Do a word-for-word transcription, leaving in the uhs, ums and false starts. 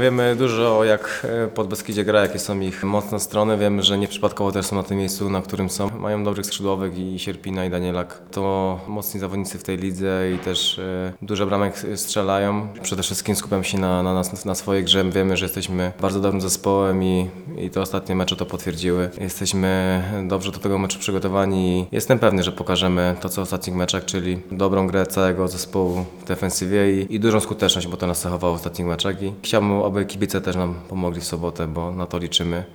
Wiemy dużo, jak Podbeskidzie gra, jakie są ich mocne strony. Wiemy, że nie przypadkowo też są na tym miejscu, na którym są. Mają dobrych skrzydłowych i Sierpina i Danielak. To mocni zawodnicy w tej lidze i też e, dużo bramek strzelają. Przede wszystkim skupiam się na, na, nas, na swojej grze. Wiemy, że jesteśmy bardzo dobrym zespołem i, i te ostatnie mecze to potwierdziły. Jesteśmy dobrze do tego meczu przygotowani i jestem pewny, że pokażemy to, co w ostatnich meczach, czyli dobrą grę całego zespołu w defensywie i, i dużą skuteczność, bo to nas cechowało w ostatnich meczach. I chciałbym, aby kibice też nam pomogli w sobotę, bo na to liczymy.